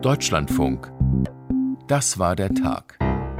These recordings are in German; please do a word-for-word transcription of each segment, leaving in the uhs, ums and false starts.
Deutschlandfunk. Das war der Tag.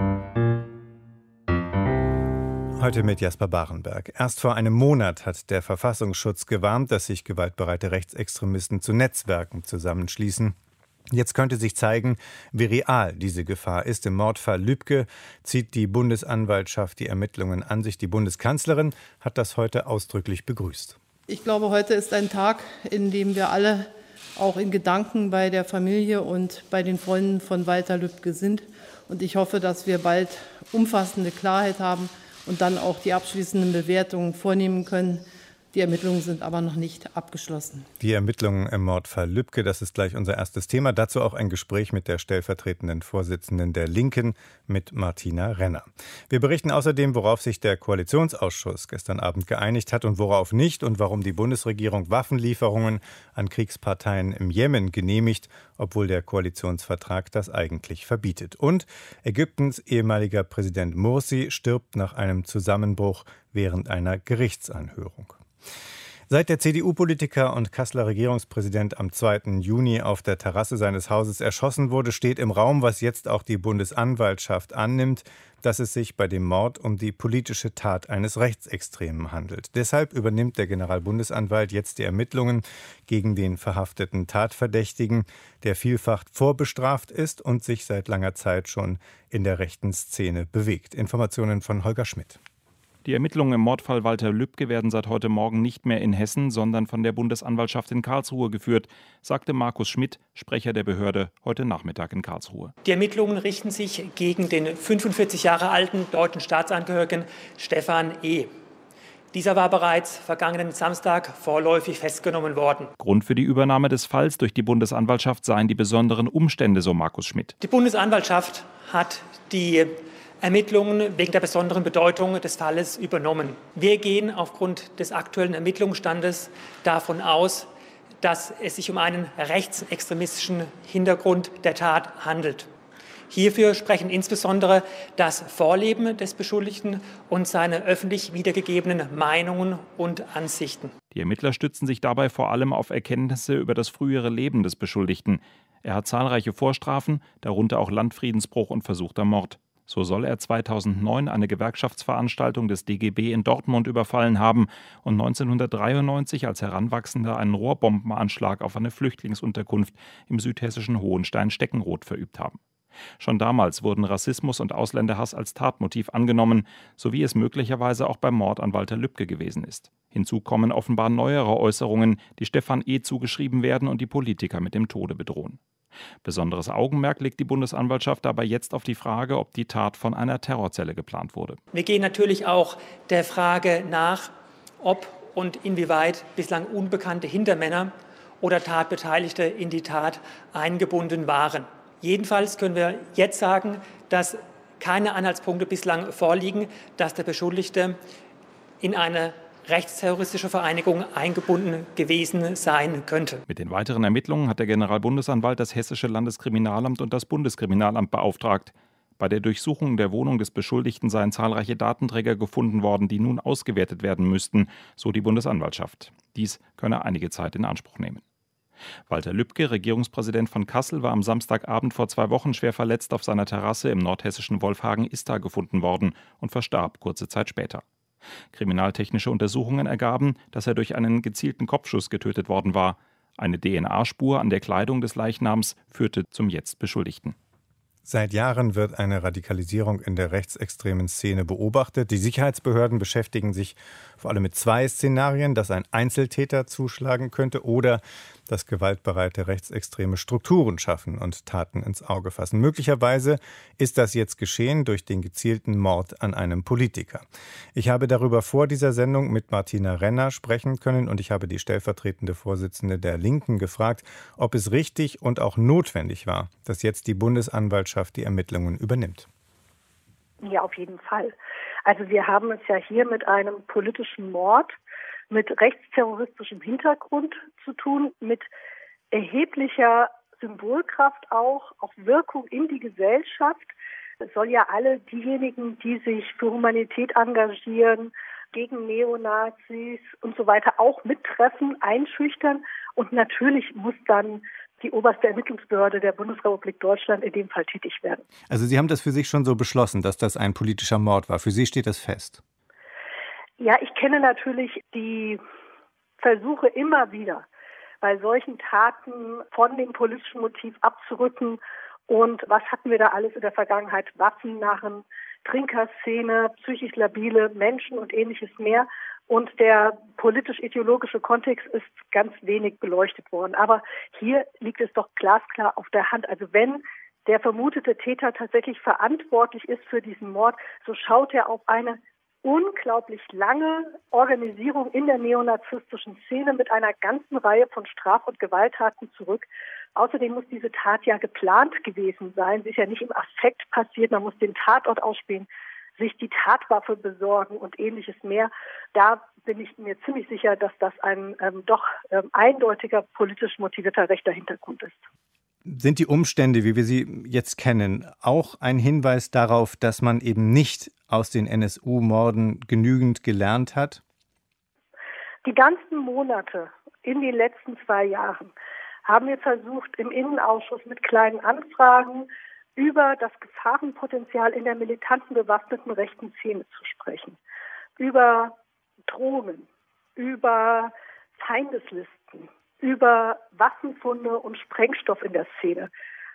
Heute mit Jasper Barenberg. Erst vor einem Monat hat der Verfassungsschutz gewarnt, dass sich gewaltbereite Rechtsextremisten zu Netzwerken zusammenschließen. Jetzt könnte sich zeigen, wie real diese Gefahr ist. Im Mordfall Lübcke zieht die Bundesanwaltschaft die Ermittlungen an sich. Die Bundeskanzlerin hat das heute ausdrücklich begrüßt. Ich glaube, heute ist ein Tag, in dem wir alle auch in Gedanken bei der Familie und bei den Freunden von Walter Lübcke sind. Und ich hoffe, dass wir bald umfassende Klarheit haben und dann auch die abschließenden Bewertungen vornehmen können. Die Ermittlungen sind aber noch nicht abgeschlossen. Die Ermittlungen im Mordfall Lübcke, das ist gleich unser erstes Thema. Dazu auch ein Gespräch mit der stellvertretenden Vorsitzenden der Linken, mit Martina Renner. Wir berichten außerdem, worauf sich der Koalitionsausschuss gestern Abend geeinigt hat und worauf nicht und warum die Bundesregierung Waffenlieferungen an Kriegsparteien im Jemen genehmigt, obwohl der Koalitionsvertrag das eigentlich verbietet. Und Ägyptens ehemaliger Präsident Mursi stirbt nach einem Zusammenbruch während einer Gerichtsanhörung. Seit der C D U-Politiker und Kasseler Regierungspräsident am zweiten Juni auf der Terrasse seines Hauses erschossen wurde, steht im Raum, was jetzt auch die Bundesanwaltschaft annimmt, dass es sich bei dem Mord um die politische Tat eines Rechtsextremen handelt. Deshalb übernimmt der Generalbundesanwalt jetzt die Ermittlungen gegen den verhafteten Tatverdächtigen, der vielfach vorbestraft ist und sich seit langer Zeit schon in der rechten Szene bewegt. Informationen von Holger Schmidt. Die Ermittlungen im Mordfall Walter Lübcke werden seit heute Morgen nicht mehr in Hessen, sondern von der Bundesanwaltschaft in Karlsruhe geführt, sagte Markus Schmidt, Sprecher der Behörde, heute Nachmittag in Karlsruhe. Die Ermittlungen richten sich gegen den fünfundvierzig Jahre alten deutschen Staatsangehörigen Stefan E. Dieser war bereits vergangenen Samstag vorläufig festgenommen worden. Grund für die Übernahme des Falls durch die Bundesanwaltschaft seien die besonderen Umstände, so Markus Schmidt. Die Bundesanwaltschaft hat die Ermittlungen wegen der besonderen Bedeutung des Falles übernommen. Wir gehen aufgrund des aktuellen Ermittlungsstandes davon aus, dass es sich um einen rechtsextremistischen Hintergrund der Tat handelt. Hierfür sprechen insbesondere das Vorleben des Beschuldigten und seine öffentlich wiedergegebenen Meinungen und Ansichten. Die Ermittler stützen sich dabei vor allem auf Erkenntnisse über das frühere Leben des Beschuldigten. Er hat zahlreiche Vorstrafen, darunter auch Landfriedensbruch und versuchter Mord. So soll er zweitausendneun eine Gewerkschaftsveranstaltung des D G B in Dortmund überfallen haben und neunzehnhundertdreiundneunzig als Heranwachsender einen Rohrbombenanschlag auf eine Flüchtlingsunterkunft im südhessischen Hohenstein-Steckenroth verübt haben. Schon damals wurden Rassismus und Ausländerhass als Tatmotiv angenommen, so wie es möglicherweise auch beim Mord an Walter Lübcke gewesen ist. Hinzu kommen offenbar neuere Äußerungen, die Stefan E. zugeschrieben werden und die Politiker mit dem Tode bedrohen. Besonderes Augenmerk legt die Bundesanwaltschaft dabei jetzt auf die Frage, ob die Tat von einer Terrorzelle geplant wurde. Wir gehen natürlich auch der Frage nach, ob und inwieweit bislang unbekannte Hintermänner oder Tatbeteiligte in die Tat eingebunden waren. Jedenfalls können wir jetzt sagen, dass keine Anhaltspunkte bislang vorliegen, dass der Beschuldigte in eine rechtsterroristische Vereinigung eingebunden gewesen sein könnte. Mit den weiteren Ermittlungen hat der Generalbundesanwalt das Hessische Landeskriminalamt und das Bundeskriminalamt beauftragt. Bei der Durchsuchung der Wohnung des Beschuldigten seien zahlreiche Datenträger gefunden worden, die nun ausgewertet werden müssten, so die Bundesanwaltschaft. Dies könne einige Zeit in Anspruch nehmen. Walter Lübcke, Regierungspräsident von Kassel, war am Samstagabend vor zwei Wochen schwer verletzt auf seiner Terrasse im nordhessischen Wolfhagen-Istar gefunden worden und verstarb kurze Zeit später. Kriminaltechnische Untersuchungen ergaben, dass er durch einen gezielten Kopfschuss getötet worden war. Eine D N A-Spur an der Kleidung des Leichnams führte zum jetzt Beschuldigten. Seit Jahren wird eine Radikalisierung in der rechtsextremen Szene beobachtet. Die Sicherheitsbehörden beschäftigen sich vor allem mit zwei Szenarien, dass ein Einzeltäter zuschlagen könnte oder dass gewaltbereite Rechtsextreme Strukturen schaffen und Taten ins Auge fassen. Möglicherweise ist das jetzt geschehen durch den gezielten Mord an einem Politiker. Ich habe darüber vor dieser Sendung mit Martina Renner sprechen können und ich habe die stellvertretende Vorsitzende der Linken gefragt, ob es richtig und auch notwendig war, dass jetzt die Bundesanwaltschaft die Ermittlungen übernimmt. Ja, auf jeden Fall. Also wir haben es ja hier mit einem politischen Mord mit rechtsterroristischem Hintergrund zu tun, mit erheblicher Symbolkraft auch, auch Wirkung in die Gesellschaft. Es soll ja alle diejenigen, die sich für Humanität engagieren, gegen Neonazis und so weiter auch mittreffen, einschüchtern. Und natürlich muss dann die oberste Ermittlungsbehörde der Bundesrepublik Deutschland in dem Fall tätig werden. Also Sie haben das für sich schon so beschlossen, dass das ein politischer Mord war. Für Sie steht das fest? Ja, ich kenne natürlich die Versuche immer wieder, bei solchen Taten von dem politischen Motiv abzurücken. Und was hatten wir da alles in der Vergangenheit? Waffennarren, Trinkerszene, psychisch labile Menschen und ähnliches mehr. Und der politisch-ideologische Kontext ist ganz wenig beleuchtet worden. Aber hier liegt es doch glasklar auf der Hand. Also wenn der vermutete Täter tatsächlich verantwortlich ist für diesen Mord, so schaut er auf eine unglaublich lange Organisierung in der neonazistischen Szene mit einer ganzen Reihe von Straf- und Gewalttaten zurück. Außerdem muss diese Tat ja geplant gewesen sein. Sie ist ja nicht im Affekt passiert. Man muss den Tatort ausspähen, sich die Tatwaffe besorgen und ähnliches mehr. Da bin ich mir ziemlich sicher, dass das ein ähm, doch ähm, eindeutiger politisch motivierter rechter Hintergrund ist. Sind die Umstände, wie wir sie jetzt kennen, auch ein Hinweis darauf, dass man eben nicht aus den N S U-Morden genügend gelernt hat? Die ganzen Monate in den letzten zwei Jahren haben wir versucht, im Innenausschuss mit kleinen Anfragen über das Gefahrenpotenzial in der militanten bewaffneten rechten Szene zu sprechen. Über Drohungen, über Feindeslisten, über Waffenfunde und Sprengstoff in der Szene.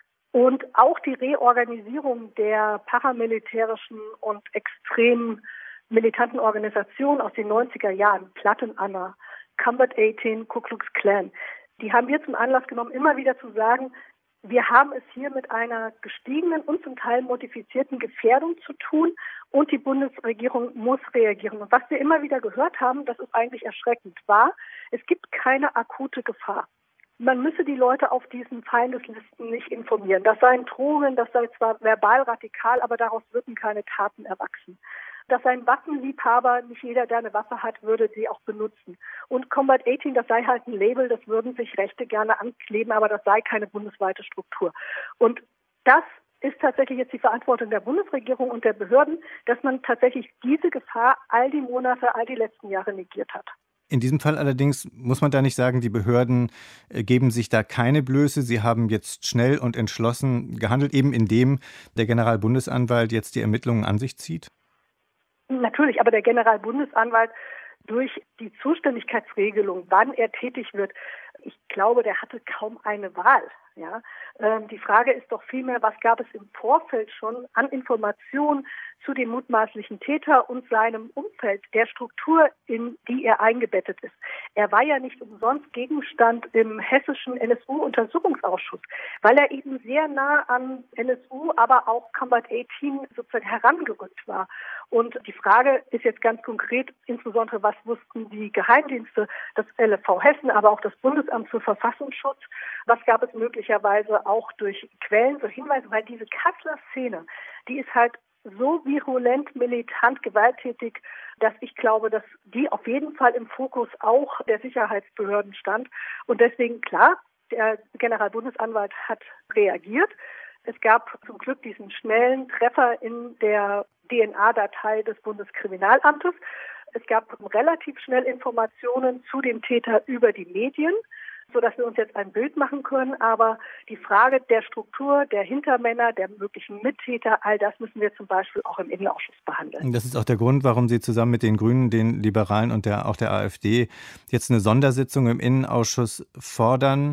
Und auch die Reorganisierung der paramilitärischen und extrem militanten Organisationen aus den neunziger Jahren, Platten Anna, Combat achtzehn, Ku Klux Klan, die haben wir zum Anlass genommen, immer wieder zu sagen, wir haben es hier mit einer gestiegenen und zum Teil modifizierten Gefährdung zu tun und die Bundesregierung muss reagieren. Und was wir immer wieder gehört haben, das ist eigentlich erschreckend, war, es gibt keine akute Gefahr. Man müsse die Leute auf diesen Feindeslisten nicht informieren. Das seien Drohungen, das sei zwar verbal radikal, aber daraus würden keine Taten erwachsen. Das sei ein Waffenliebhaber, nicht jeder, der eine Waffe hat, würde sie auch benutzen. Und Combat achtzehn, das sei halt ein Label, das würden sich Rechte gerne ankleben, aber das sei keine bundesweite Struktur. Und das ist tatsächlich jetzt die Verantwortung der Bundesregierung und der Behörden, dass man tatsächlich diese Gefahr all die Monate, all die letzten Jahre negiert hat. In diesem Fall allerdings muss man da nicht sagen, die Behörden geben sich da keine Blöße. Sie haben jetzt schnell und entschlossen gehandelt, eben indem der Generalbundesanwalt jetzt die Ermittlungen an sich zieht? Natürlich, aber der Generalbundesanwalt durch die Zuständigkeitsregelung, wann er tätig wird, ich glaube, der hatte kaum eine Wahl. Ja, ähm, die Frage ist doch vielmehr, was gab es im Vorfeld schon an Informationen zu dem mutmaßlichen Täter und seinem Umfeld, der Struktur, in die er eingebettet ist. Er war ja nicht umsonst Gegenstand im hessischen N S U-Untersuchungsausschuss, weil er eben sehr nah an N S U, aber auch Combat achtzehn sozusagen herangerückt war. Und die Frage ist jetzt ganz konkret, insbesondere was wussten die Geheimdienste, das L F V Hessen, aber auch das Bundesamt für Verfassungsschutz, was gab es möglicherweise auch durch Quellen, so Hinweise, weil diese Kasseler Szene, die ist halt so virulent, militant, gewalttätig, dass ich glaube, dass die auf jeden Fall im Fokus auch der Sicherheitsbehörden stand. Und deswegen, klar, der Generalbundesanwalt hat reagiert. Es gab zum Glück diesen schnellen Treffer in der D N A-Datei des Bundeskriminalamtes. Es gab relativ schnell Informationen zu dem Täter über die Medien, sodass wir uns jetzt ein Bild machen können. Aber die Frage der Struktur, der Hintermänner, der möglichen Mittäter, all das müssen wir zum Beispiel auch im Innenausschuss behandeln. Das ist auch der Grund, warum Sie zusammen mit den Grünen, den Liberalen und der, auch der AfD jetzt eine Sondersitzung im Innenausschuss fordern.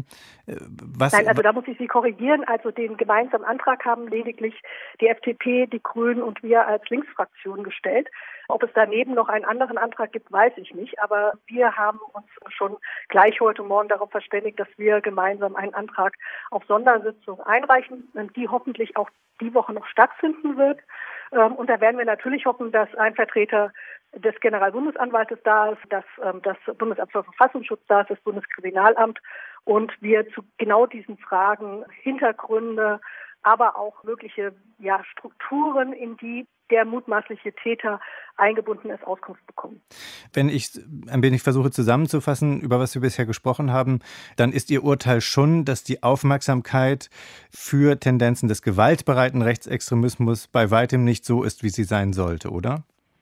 Was Nein, also da muss ich Sie korrigieren. Also den gemeinsamen Antrag haben lediglich die F D P, die Grünen und wir als Linksfraktion gestellt. Ob es daneben noch einen anderen Antrag gibt, weiß ich nicht. Aber wir haben uns schon gleich heute Morgen darauf verständigt, dass wir gemeinsam einen Antrag auf Sondersitzung einreichen, die hoffentlich auch die Woche noch stattfinden wird. Und da werden wir natürlich hoffen, dass ein Vertreter des Generalbundesanwaltes da ist, dass das Bundesamt für Verfassungsschutz da ist, das Bundeskriminalamt und wir zu genau diesen Fragen, Hintergründe, aber auch mögliche ja, Strukturen, in die der mutmaßliche Täter eingebunden ist, Auskunft bekommen. Wenn ich ein wenig versuche zusammenzufassen, über was wir bisher gesprochen haben, dann ist Ihr Urteil schon, dass die Aufmerksamkeit für Tendenzen des gewaltbereiten Rechtsextremismus bei weitem nicht so ist, wie sie sein sollte, oder?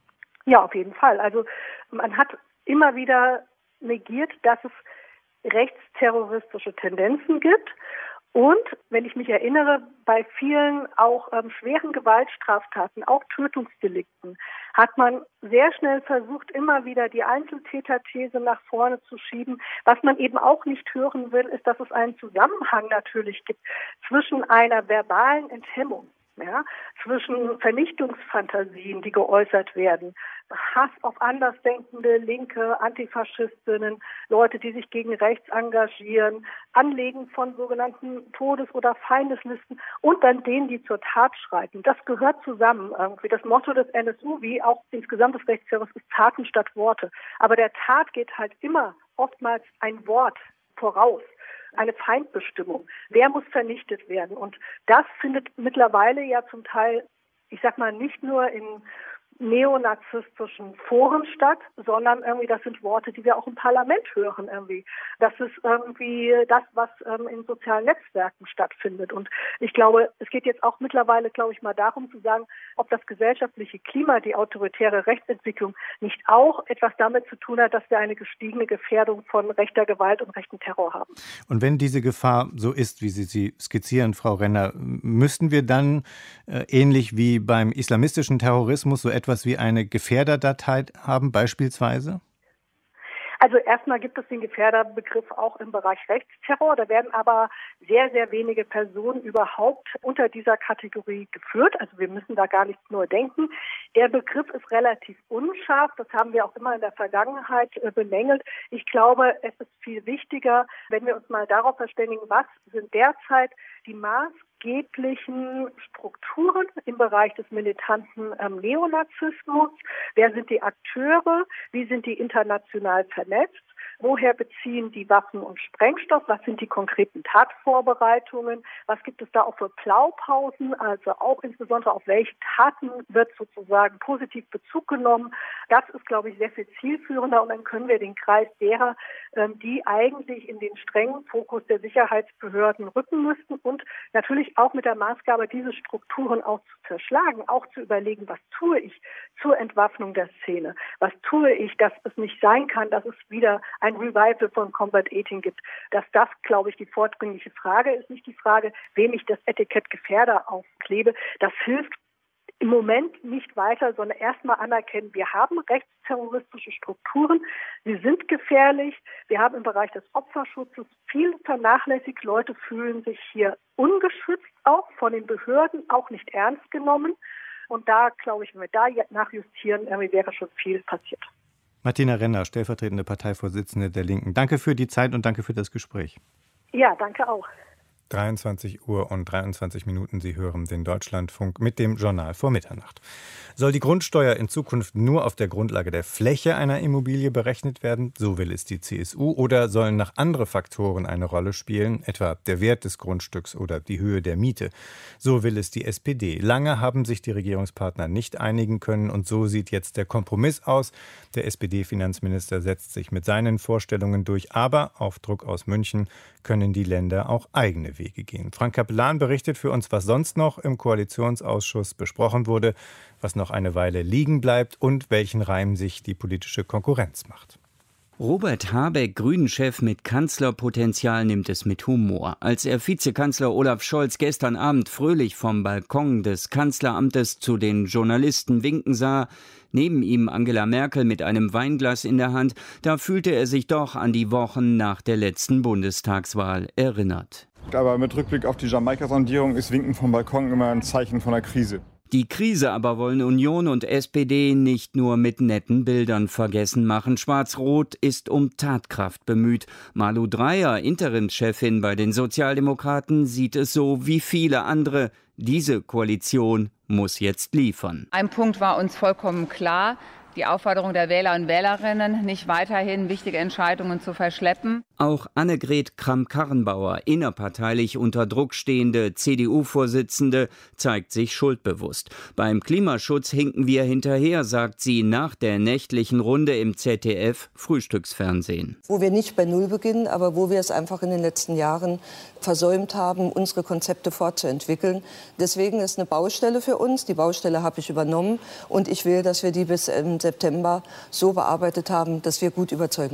Ja, auf jeden Fall. Also man hat immer wieder negiert, dass es rechtsterroristische Tendenzen gibt. Und, wenn ich mich erinnere, bei vielen auch ähm, schweren Gewaltstraftaten, auch Tötungsdelikten, hat man sehr schnell versucht, immer wieder die Einzeltäterthese nach vorne zu schieben. Was man eben auch nicht hören will, ist, dass es einen Zusammenhang natürlich gibt zwischen einer verbalen Enthemmung, ja, zwischen Vernichtungsfantasien, die geäußert werden, Hass auf Andersdenkende, Linke, Antifaschistinnen, Leute, die sich gegen rechts engagieren, Anlegen von sogenannten Todes- oder Feindeslisten und dann denen, die zur Tat schreiten. Das gehört zusammen irgendwie. Das Motto des N S U, wie auch insgesamt des Rechtsterrors, ist Taten statt Worte. Aber der Tat geht halt immer oftmals ein Wort voraus. Eine Feindbestimmung. Wer muss vernichtet werden? Und das findet mittlerweile ja zum Teil, ich sag mal, nicht nur in neonazistischen Foren statt, sondern irgendwie, das sind Worte, die wir auch im Parlament hören irgendwie. Das ist irgendwie das, was ähm, in sozialen Netzwerken stattfindet. Und ich glaube, es geht jetzt auch mittlerweile, glaube ich, mal darum zu sagen, ob das gesellschaftliche Klima, die autoritäre Rechtsentwicklung nicht auch etwas damit zu tun hat, dass wir eine gestiegene Gefährdung von rechter Gewalt und rechten Terror haben. Und wenn diese Gefahr so ist, wie Sie sie skizzieren, Frau Renner, müssten wir dann äh, ähnlich wie beim islamistischen Terrorismus so etwas wie eine Gefährderdatei haben beispielsweise? Also erstmal gibt es den Gefährderbegriff auch im Bereich Rechtsterror. Da werden aber sehr, sehr wenige Personen überhaupt unter dieser Kategorie geführt. Also wir müssen da gar nicht nur denken. Der Begriff ist relativ unscharf. Das haben wir auch immer in der Vergangenheit bemängelt. Ich glaube, es ist viel wichtiger, wenn wir uns mal darauf verständigen, was sind derzeit die maßgeblichen Strukturen im Bereich des militanten ähm, Neonazismus. Wer sind die Akteure? Wie sind die international vernetzt? Woher beziehen die Waffen und Sprengstoff? Was sind die konkreten Tatvorbereitungen? Was gibt es da auch für Blaupausen? Also auch insbesondere auf welche Taten wird sozusagen positiv Bezug genommen? Das ist, glaube ich, sehr viel zielführender und dann können wir den Kreis derer, die eigentlich in den strengen Fokus der Sicherheitsbehörden rücken müssten und natürlich auch mit der Maßgabe, diese Strukturen auch zu zerschlagen, auch zu überlegen, was tue ich zur Entwaffnung der Szene? Was tue ich, dass es nicht sein kann, dass es wieder ein Revival von Combat achtzehn gibt? Dass das, glaube ich, die vordringliche Frage ist, nicht die Frage, wem ich das Etikett Gefährder aufklebe. Das hilft im Moment nicht weiter, sondern erstmal anerkennen, wir haben rechtsterroristische Strukturen, sie sind gefährlich, wir haben im Bereich des Opferschutzes viel vernachlässigt, Leute fühlen sich hier ungeschützt auch von den Behörden, auch nicht ernst genommen und da, glaube ich, wenn wir da nachjustieren, wäre schon viel passiert. Martina Renner, stellvertretende Parteivorsitzende der Linken. Danke für die Zeit und danke für das Gespräch. Ja, danke auch. dreiundzwanzig Uhr und dreiundzwanzig Minuten. Sie hören den Deutschlandfunk mit dem Journal vor Mitternacht. Soll die Grundsteuer in Zukunft nur auf der Grundlage der Fläche einer Immobilie berechnet werden? So will es die C S U. Oder sollen noch andere Faktoren eine Rolle spielen, etwa der Wert des Grundstücks oder die Höhe der Miete? So will es die S P D. Lange haben sich die Regierungspartner nicht einigen können und so sieht jetzt der Kompromiss aus. Der S P D-Finanzminister setzt sich mit seinen Vorstellungen durch, aber auf Druck aus München können die Länder auch eigene Wege gehen. Frank Kapellan berichtet für uns, was sonst noch im Koalitionsausschuss besprochen wurde, was noch eine Weile liegen bleibt und welchen Reim sich die politische Konkurrenz macht. Robert Habeck, Grünen-Chef mit Kanzlerpotenzial, nimmt es mit Humor. Als er Vizekanzler Olaf Scholz gestern Abend fröhlich vom Balkon des Kanzleramtes zu den Journalisten winken sah, neben ihm Angela Merkel mit einem Weinglas in der Hand, da fühlte er sich doch an die Wochen nach der letzten Bundestagswahl erinnert. Aber mit Rückblick auf die Jamaika-Sondierung ist Winken vom Balkon immer ein Zeichen von der Krise. Die Krise aber wollen Union und S P D nicht nur mit netten Bildern vergessen machen. Schwarz-Rot ist um Tatkraft bemüht. Malu Dreyer, Interimschefin bei den Sozialdemokraten, sieht es so wie viele andere. Diese Koalition muss jetzt liefern. Ein Punkt war uns vollkommen klar. Die Aufforderung der Wähler und Wählerinnen, nicht weiterhin wichtige Entscheidungen zu verschleppen. Auch Annegret Kramp-Karrenbauer, innerparteilich unter Druck stehende C D U-Vorsitzende, zeigt sich schuldbewusst. Beim Klimaschutz hinken wir hinterher, sagt sie nach der nächtlichen Runde im Z D F-Frühstücksfernsehen. Wo wir nicht bei Null beginnen, aber wo wir es einfach in den letzten Jahren versäumt haben, unsere Konzepte fortzuentwickeln. Deswegen ist eine Baustelle für uns. Die Baustelle habe ich übernommen und ich will, dass wir die bis im September so bearbeitet haben, dass wir gut überzeugen können.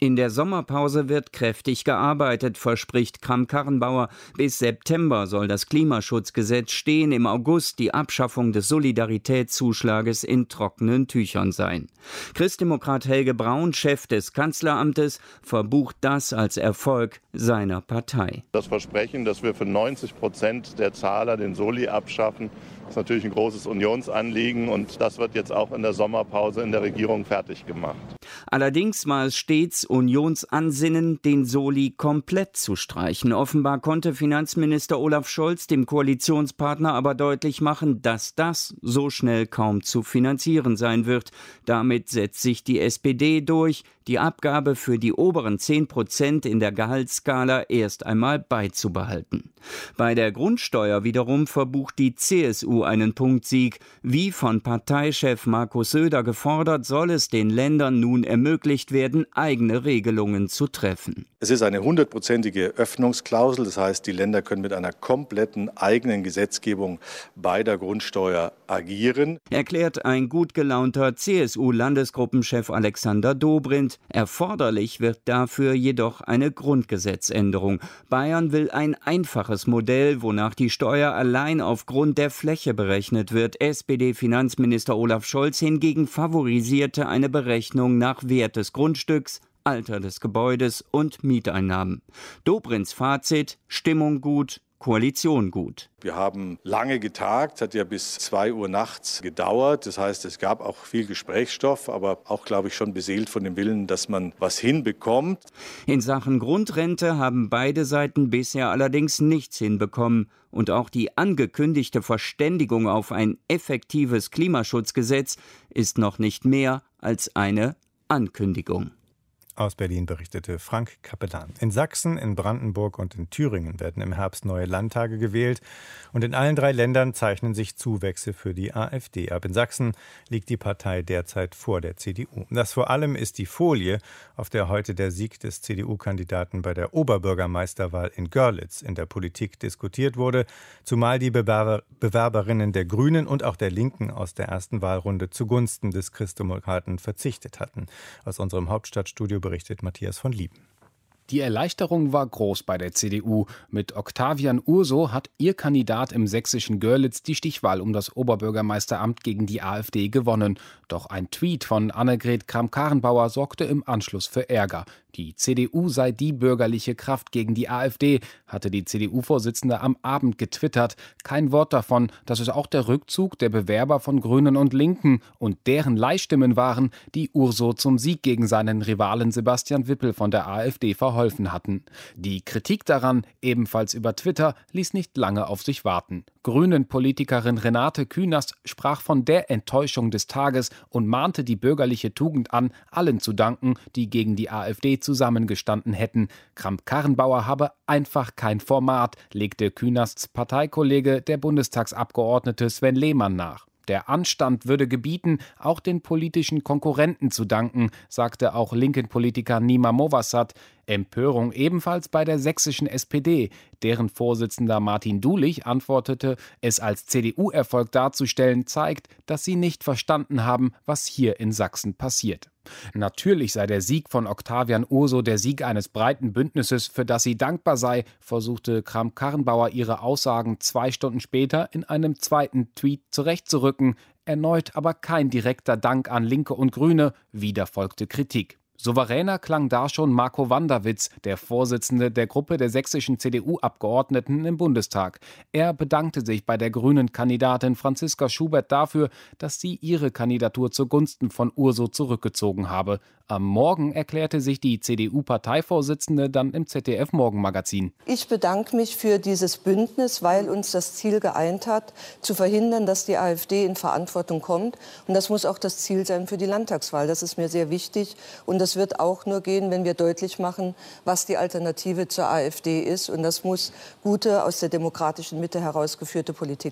In der Sommerpause wird kräftig gearbeitet, verspricht Kramp-Karrenbauer. Bis September soll das Klimaschutzgesetz stehen, im August die Abschaffung des Solidaritätszuschlages in trockenen Tüchern sein. Christdemokrat Helge Braun, Chef des Kanzleramtes, verbucht das als Erfolg seiner Partei. Das Versprechen, dass wir für neunzig Prozent der Zahler den Soli abschaffen, ist natürlich ein großes Unionsanliegen und das wird jetzt auch in der Sommerpause in der Regierung fertig gemacht. Allerdings war es stets Unionsansinnen, den Soli komplett zu streichen. Offenbar konnte Finanzminister Olaf Scholz dem Koalitionspartner aber deutlich machen, dass das so schnell kaum zu finanzieren sein wird. Damit setzt sich die S P D durch, die Abgabe für die oberen zehn Prozent in der Gehaltsskala erst einmal beizubehalten. Bei der Grundsteuer wiederum verbucht die C S U einen Punktsieg. Wie von Parteichef Markus Söder gefordert, soll es den Ländern nun ermöglicht werden, eigene Regelungen zu treffen. Es ist eine hundertprozentige Öffnungsklausel, das heißt, die Länder können mit einer kompletten eigenen Gesetzgebung bei der Grundsteuer agieren. Erklärt ein gut gelaunter C S U-Landesgruppenchef Alexander Dobrindt. Erforderlich wird dafür jedoch eine Grundgesetzänderung. Bayern will ein einfaches Modell, wonach die Steuer allein aufgrund der Fläche berechnet wird. S P D-Finanzminister Olaf Scholz hingegen favorisierte eine Berechnung nach Wert des Grundstücks, Alter des Gebäudes und Mieteinnahmen. Dobrindts Fazit: Stimmung gut, Koalition gut. Wir haben lange getagt, es hat ja bis zwei Uhr nachts gedauert. Das heißt, es gab auch viel Gesprächsstoff, aber auch, glaube ich, schon beseelt von dem Willen, dass man was hinbekommt. In Sachen Grundrente haben beide Seiten bisher allerdings nichts hinbekommen. Und auch die angekündigte Verständigung auf ein effektives Klimaschutzgesetz ist noch nicht mehr als eine Ankündigung. Aus Berlin berichtete Frank Kapellan. In Sachsen, in Brandenburg und in Thüringen werden im Herbst neue Landtage gewählt. Und in allen drei Ländern zeichnen sich Zuwächse für die AfD ab. In Sachsen liegt die Partei derzeit vor der C D U. Das vor allem ist die Folie, auf der heute der Sieg des C D U-Kandidaten bei der Oberbürgermeisterwahl in Görlitz in der Politik diskutiert wurde, zumal die Bewerber, Bewerberinnen der Grünen und auch der Linken aus der ersten Wahlrunde zugunsten des Christdemokraten verzichtet hatten. Aus unserem Hauptstadtstudio berichtet Matthias von Lieben. Die Erleichterung war groß bei der C D U. Mit Octavian Urso hat ihr Kandidat im sächsischen Görlitz die Stichwahl um das Oberbürgermeisteramt gegen die AfD gewonnen. Doch ein Tweet von Annegret Kramp-Karrenbauer sorgte im Anschluss für Ärger. Die C D U sei die bürgerliche Kraft gegen die AfD, hatte die C D U-Vorsitzende am Abend getwittert. Kein Wort davon, dass es auch der Rückzug der Bewerber von Grünen und Linken und deren Leihstimmen waren, die Urso zum Sieg gegen seinen Rivalen Sebastian Wippel von der AfD verholfen hatten. Die Kritik daran, ebenfalls über Twitter, ließ nicht lange auf sich warten. Grünen-Politikerin Renate Künast sprach von der Enttäuschung des Tages und mahnte die bürgerliche Tugend an, allen zu danken, die gegen die AfD zusammengestanden hätten. Kramp-Karrenbauer habe einfach kein Format, legte Künasts Parteikollege, der Bundestagsabgeordnete Sven Lehmann, nach. Der Anstand würde gebieten, auch den politischen Konkurrenten zu danken, sagte auch Linken-Politiker Nima Mowassat. Empörung ebenfalls bei der sächsischen S P D. Deren Vorsitzender Martin Dulich antwortete, es als C D U-Erfolg darzustellen, zeigt, dass sie nicht verstanden haben, was hier in Sachsen passiert. Natürlich sei der Sieg von Octavian Urso der Sieg eines breiten Bündnisses, für das sie dankbar sei, versuchte Kramp-Karrenbauer ihre Aussagen zwei Stunden später in einem zweiten Tweet zurechtzurücken. Erneut aber kein direkter Dank an Linke und Grüne, wieder folgte Kritik. Souveräner klang da schon Marco Wanderwitz, der Vorsitzende der Gruppe der sächsischen C D U-Abgeordneten im Bundestag. Er bedankte sich bei der Grünen-Kandidatin Franziska Schubert dafür, dass sie ihre Kandidatur zugunsten von Urso zurückgezogen habe. Am Morgen erklärte sich die C D U-Parteivorsitzende dann im Z D F-Morgenmagazin. Ich bedanke mich für dieses Bündnis, weil uns das Ziel geeint hat, zu verhindern, dass die AfD in Verantwortung kommt. Und das muss auch das Ziel sein für die Landtagswahl. Das ist mir sehr wichtig. Und das wird auch nur gehen, wenn wir deutlich machen, was die Alternative zur AfD ist. Und das muss gute, aus der demokratischen Mitte herausgeführte Politik sein.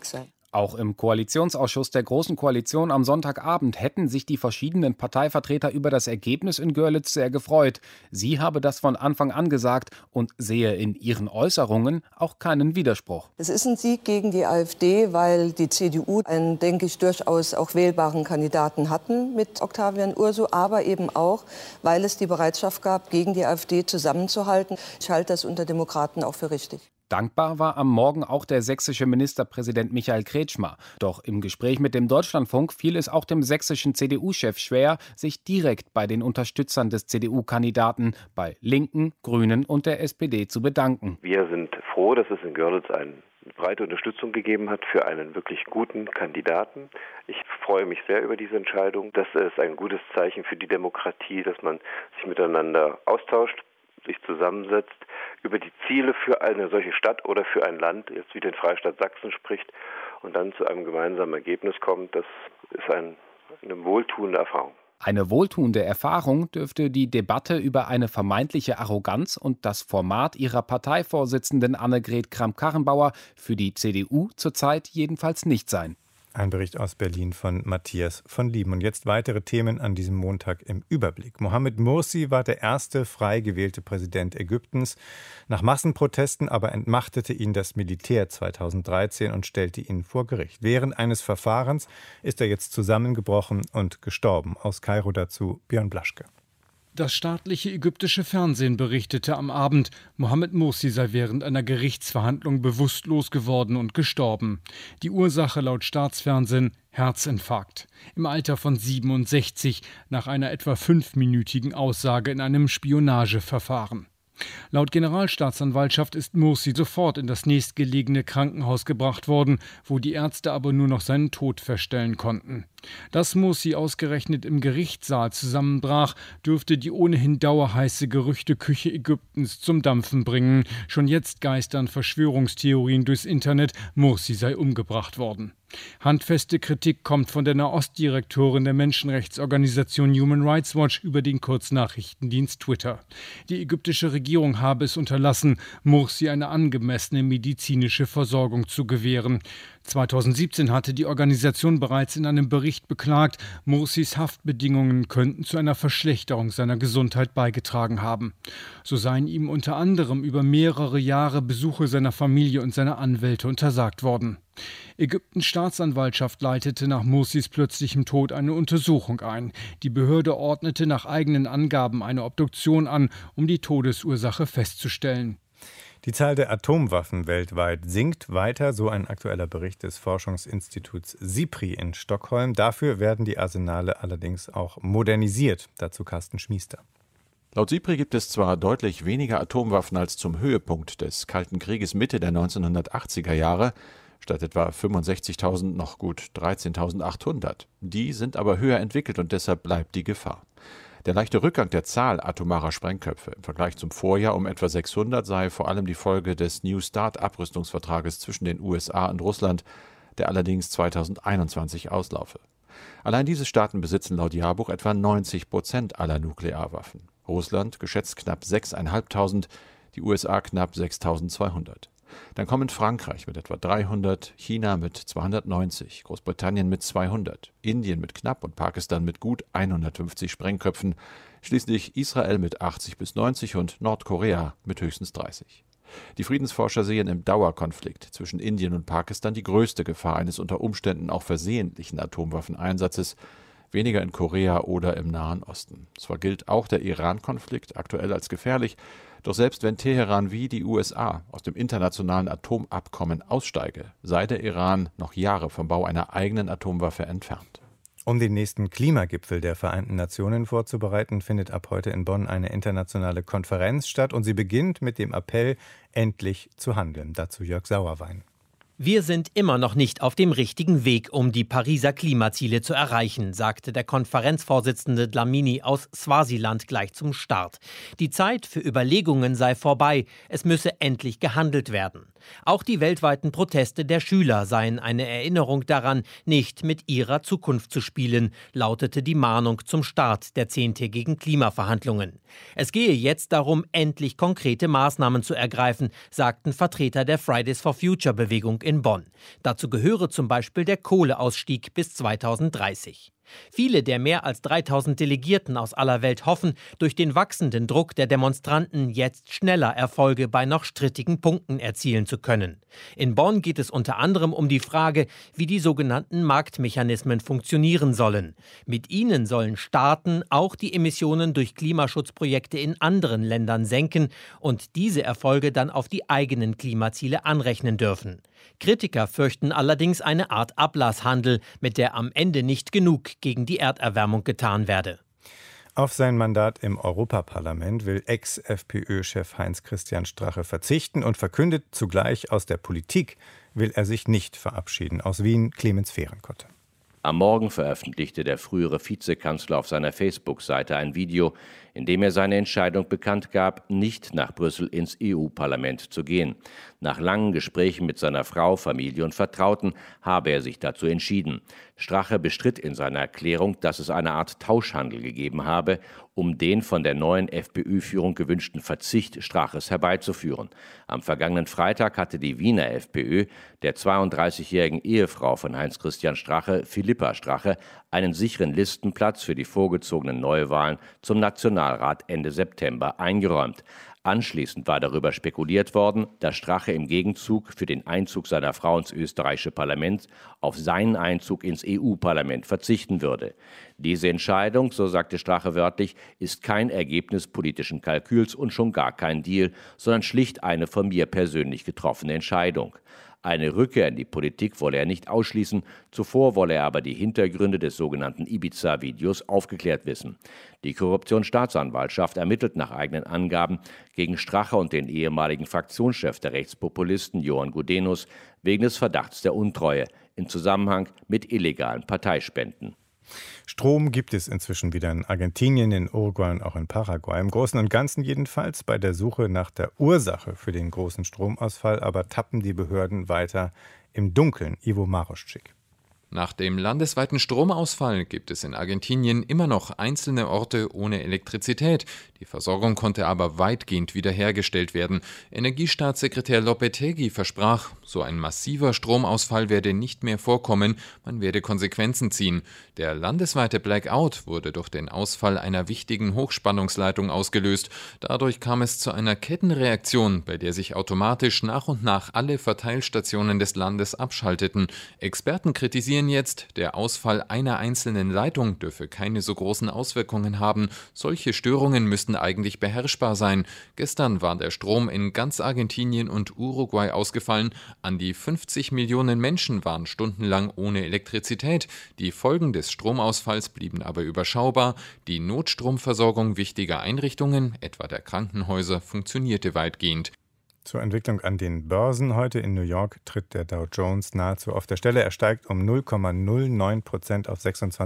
Auch im Koalitionsausschuss der Großen Koalition am Sonntagabend hätten sich die verschiedenen Parteivertreter über das Ergebnis in Görlitz sehr gefreut. Sie habe das von Anfang an gesagt und sehe in ihren Äußerungen auch keinen Widerspruch. Es ist ein Sieg gegen die AfD, weil die C D U einen, denke ich, durchaus auch wählbaren Kandidaten hatten mit Octavian Urso, aber eben auch, weil es die Bereitschaft gab, gegen die AfD zusammenzuhalten. Ich halte das unter Demokraten auch für richtig. Dankbar war am Morgen auch der sächsische Ministerpräsident Michael Kretschmer. Doch im Gespräch mit dem Deutschlandfunk fiel es auch dem sächsischen C D U-Chef schwer, sich direkt bei den Unterstützern des C D U-Kandidaten, bei Linken, Grünen und der S P D zu bedanken. Wir sind froh, dass es in Görlitz eine breite Unterstützung gegeben hat für einen wirklich guten Kandidaten. Ich freue mich sehr über diese Entscheidung. Das ist ein gutes Zeichen für die Demokratie, dass man sich miteinander austauscht, sich zusammensetzt, über die Ziele für eine solche Stadt oder für ein Land, jetzt wie den Freistaat Sachsen spricht und dann zu einem gemeinsamen Ergebnis kommt. Das ist ein, eine wohltuende Erfahrung. Eine wohltuende Erfahrung dürfte die Debatte über eine vermeintliche Arroganz und das Format ihrer Parteivorsitzenden Annegret Kramp-Karrenbauer für die C D U zurzeit jedenfalls nicht sein. Ein Bericht aus Berlin von Matthias von Lieben. Und jetzt weitere Themen an diesem Montag im Überblick. Mohamed Mursi war der erste frei gewählte Präsident Ägyptens. Nach Massenprotesten aber entmachtete ihn das Militär zweitausenddreizehn und stellte ihn vor Gericht. Während eines Verfahrens ist er jetzt zusammengebrochen und gestorben. Aus Kairo dazu Björn Blaschke. Das staatliche ägyptische Fernsehen berichtete am Abend, Mohamed Mursi sei während einer Gerichtsverhandlung bewusstlos geworden und gestorben. Die Ursache laut Staatsfernsehen Herzinfarkt. Im Alter von siebenundsechzig nach einer etwa fünfminütigen Aussage in einem Spionageverfahren. Laut Generalstaatsanwaltschaft ist Mursi sofort in das nächstgelegene Krankenhaus gebracht worden, wo die Ärzte aber nur noch seinen Tod feststellen konnten. Dass Mursi ausgerechnet im Gerichtssaal zusammenbrach, dürfte die ohnehin dauerheiße Gerüchteküche Ägyptens zum Dampfen bringen. Schon jetzt geistern Verschwörungstheorien durchs Internet, Mursi sei umgebracht worden. Handfeste Kritik kommt von der Nahostdirektorin der Menschenrechtsorganisation Human Rights Watch über den Kurznachrichtendienst Twitter. Die ägyptische Regierung habe es unterlassen, Mursi eine angemessene medizinische Versorgung zu gewähren. zweitausendsiebzehn hatte die Organisation bereits in einem Bericht beklagt, Mursis Haftbedingungen könnten zu einer Verschlechterung seiner Gesundheit beigetragen haben. So seien ihm unter anderem über mehrere Jahre Besuche seiner Familie und seiner Anwälte untersagt worden. Ägyptens Staatsanwaltschaft leitete nach Mursis plötzlichem Tod eine Untersuchung ein. Die Behörde ordnete nach eigenen Angaben eine Obduktion an, um die Todesursache festzustellen. Die Zahl der Atomwaffen weltweit sinkt weiter, so ein aktueller Bericht des Forschungsinstituts SIPRI in Stockholm. Dafür werden die Arsenale allerdings auch modernisiert. Dazu Carsten Schmiester. Laut SIPRI gibt es zwar deutlich weniger Atomwaffen als zum Höhepunkt des Kalten Krieges Mitte der neunzehnhundertachtziger Jahre, statt etwa fünfundsechzigtausend noch gut dreizehntausendachthundert. Die sind aber höher entwickelt und deshalb bleibt die Gefahr. Der leichte Rückgang der Zahl atomarer Sprengköpfe im Vergleich zum Vorjahr um etwa sechshundert sei vor allem die Folge des New START-Abrüstungsvertrages zwischen den U S A und Russland, der allerdings zweitausendeinundzwanzig auslaufe. Allein diese Staaten besitzen laut Jahrbuch etwa neunzig Prozent aller Nuklearwaffen. Russland geschätzt knapp sechstausendfünfhundert, die U S A knapp sechstausendzweihundert. Dann kommen Frankreich mit etwa dreihundert, China mit zweihundertneunzig, Großbritannien mit zweihundert, Indien mit knapp und Pakistan mit gut hundertfünfzig Sprengköpfen, schließlich Israel mit achtzig bis neunzig und Nordkorea mit höchstens dreißig. Die Friedensforscher sehen im Dauerkonflikt zwischen Indien und Pakistan die größte Gefahr eines unter Umständen auch versehentlichen Atomwaffeneinsatzes, weniger in Korea oder im Nahen Osten. Zwar gilt auch der Iran-Konflikt aktuell als gefährlich, doch selbst wenn Teheran wie die U S A aus dem internationalen Atomabkommen aussteige, sei der Iran noch Jahre vom Bau einer eigenen Atomwaffe entfernt. Um den nächsten Klimagipfel der Vereinten Nationen vorzubereiten, findet ab heute in Bonn eine internationale Konferenz statt und sie beginnt mit dem Appell, endlich zu handeln. Dazu Jörg Sauerwein. Wir sind immer noch nicht auf dem richtigen Weg, um die Pariser Klimaziele zu erreichen, sagte der Konferenzvorsitzende Dlamini aus Swasiland gleich zum Start. Die Zeit für Überlegungen sei vorbei, es müsse endlich gehandelt werden. Auch die weltweiten Proteste der Schüler seien eine Erinnerung daran, nicht mit ihrer Zukunft zu spielen, lautete die Mahnung zum Start der zehntägigen Klimaverhandlungen. Es gehe jetzt darum, endlich konkrete Maßnahmen zu ergreifen, sagten Vertreter der Fridays for Future Bewegung in in Bonn. Dazu gehöre zum Beispiel der Kohleausstieg bis zweitausenddreißig. Viele der mehr als dreitausend Delegierten aus aller Welt hoffen, durch den wachsenden Druck der Demonstranten jetzt schneller Erfolge bei noch strittigen Punkten erzielen zu können. In Bonn geht es unter anderem um die Frage, wie die sogenannten Marktmechanismen funktionieren sollen. Mit ihnen sollen Staaten auch die Emissionen durch Klimaschutzprojekte in anderen Ländern senken und diese Erfolge dann auf die eigenen Klimaziele anrechnen dürfen. Kritiker fürchten allerdings eine Art Ablasshandel, mit der am Ende nicht genug gegen die Erderwärmung getan werde. Auf sein Mandat im Europaparlament will Ex-F P Ö-Chef Heinz-Christian Strache verzichten und verkündet zugleich, aus der Politik will er sich nicht verabschieden. Aus Wien, Clemens Fehrenkotte. Am Morgen veröffentlichte der frühere Vizekanzler auf seiner Facebook-Seite ein Video, in dem er seine Entscheidung bekannt gab, nicht nach Brüssel ins E U-Parlament zu gehen. Nach langen Gesprächen mit seiner Frau, Familie und Vertrauten habe er sich dazu entschieden. Strache bestritt in seiner Erklärung, dass es eine Art Tauschhandel gegeben habe, um den von der neuen FPÖ-Führung gewünschten Verzicht Straches herbeizuführen. Am vergangenen Freitag hatte die Wiener FPÖ der zweiunddreißigjährigen Ehefrau von Heinz-Christian Strache, Philippa Strache, einen sicheren Listenplatz für die vorgezogenen Neuwahlen zum Nationalrat Ende September eingeräumt. Anschließend war darüber spekuliert worden, dass Strache im Gegenzug für den Einzug seiner Frau ins österreichische Parlament auf seinen Einzug ins E U-Parlament verzichten würde. Diese Entscheidung, so sagte Strache wörtlich, ist kein Ergebnis politischen Kalküls und schon gar kein Deal, sondern schlicht eine von mir persönlich getroffene Entscheidung. Eine Rückkehr in die Politik wolle er nicht ausschließen, zuvor wolle er aber die Hintergründe des sogenannten Ibiza-Videos aufgeklärt wissen. Die Korruptionsstaatsanwaltschaft ermittelt nach eigenen Angaben gegen Strache und den ehemaligen Fraktionschef der Rechtspopulisten Johann Gudenus wegen des Verdachts der Untreue im Zusammenhang mit illegalen Parteispenden. Strom gibt es inzwischen wieder in Argentinien, in Uruguay und auch in Paraguay. Im Großen und Ganzen jedenfalls. Bei der Suche nach der Ursache für den großen Stromausfall aber tappen die Behörden weiter im Dunkeln. Ivo Maroschczyk. Nach dem landesweiten Stromausfall gibt es in Argentinien immer noch einzelne Orte ohne Elektrizität. Die Versorgung konnte aber weitgehend wiederhergestellt werden. Energiestaatssekretär Lopetegui versprach, so ein massiver Stromausfall werde nicht mehr vorkommen, man werde Konsequenzen ziehen. Der landesweite Blackout wurde durch den Ausfall einer wichtigen Hochspannungsleitung ausgelöst. Dadurch kam es zu einer Kettenreaktion, bei der sich automatisch nach und nach alle Verteilstationen des Landes abschalteten. Experten kritisieren jetzt, der Ausfall einer einzelnen Leitung dürfe keine so großen Auswirkungen haben. Solche Störungen müssten eigentlich beherrschbar sein. Gestern war der Strom in ganz Argentinien und Uruguay ausgefallen. An die fünfzig Millionen Menschen waren stundenlang ohne Elektrizität. Die Folgen des Stromausfalls blieben aber überschaubar. Die Notstromversorgung wichtiger Einrichtungen, etwa der Krankenhäuser, funktionierte weitgehend. Zur Entwicklung an den Börsen. Heute in New York tritt der Dow Jones nahezu auf der Stelle. Er steigt um null Komma null neun Prozent auf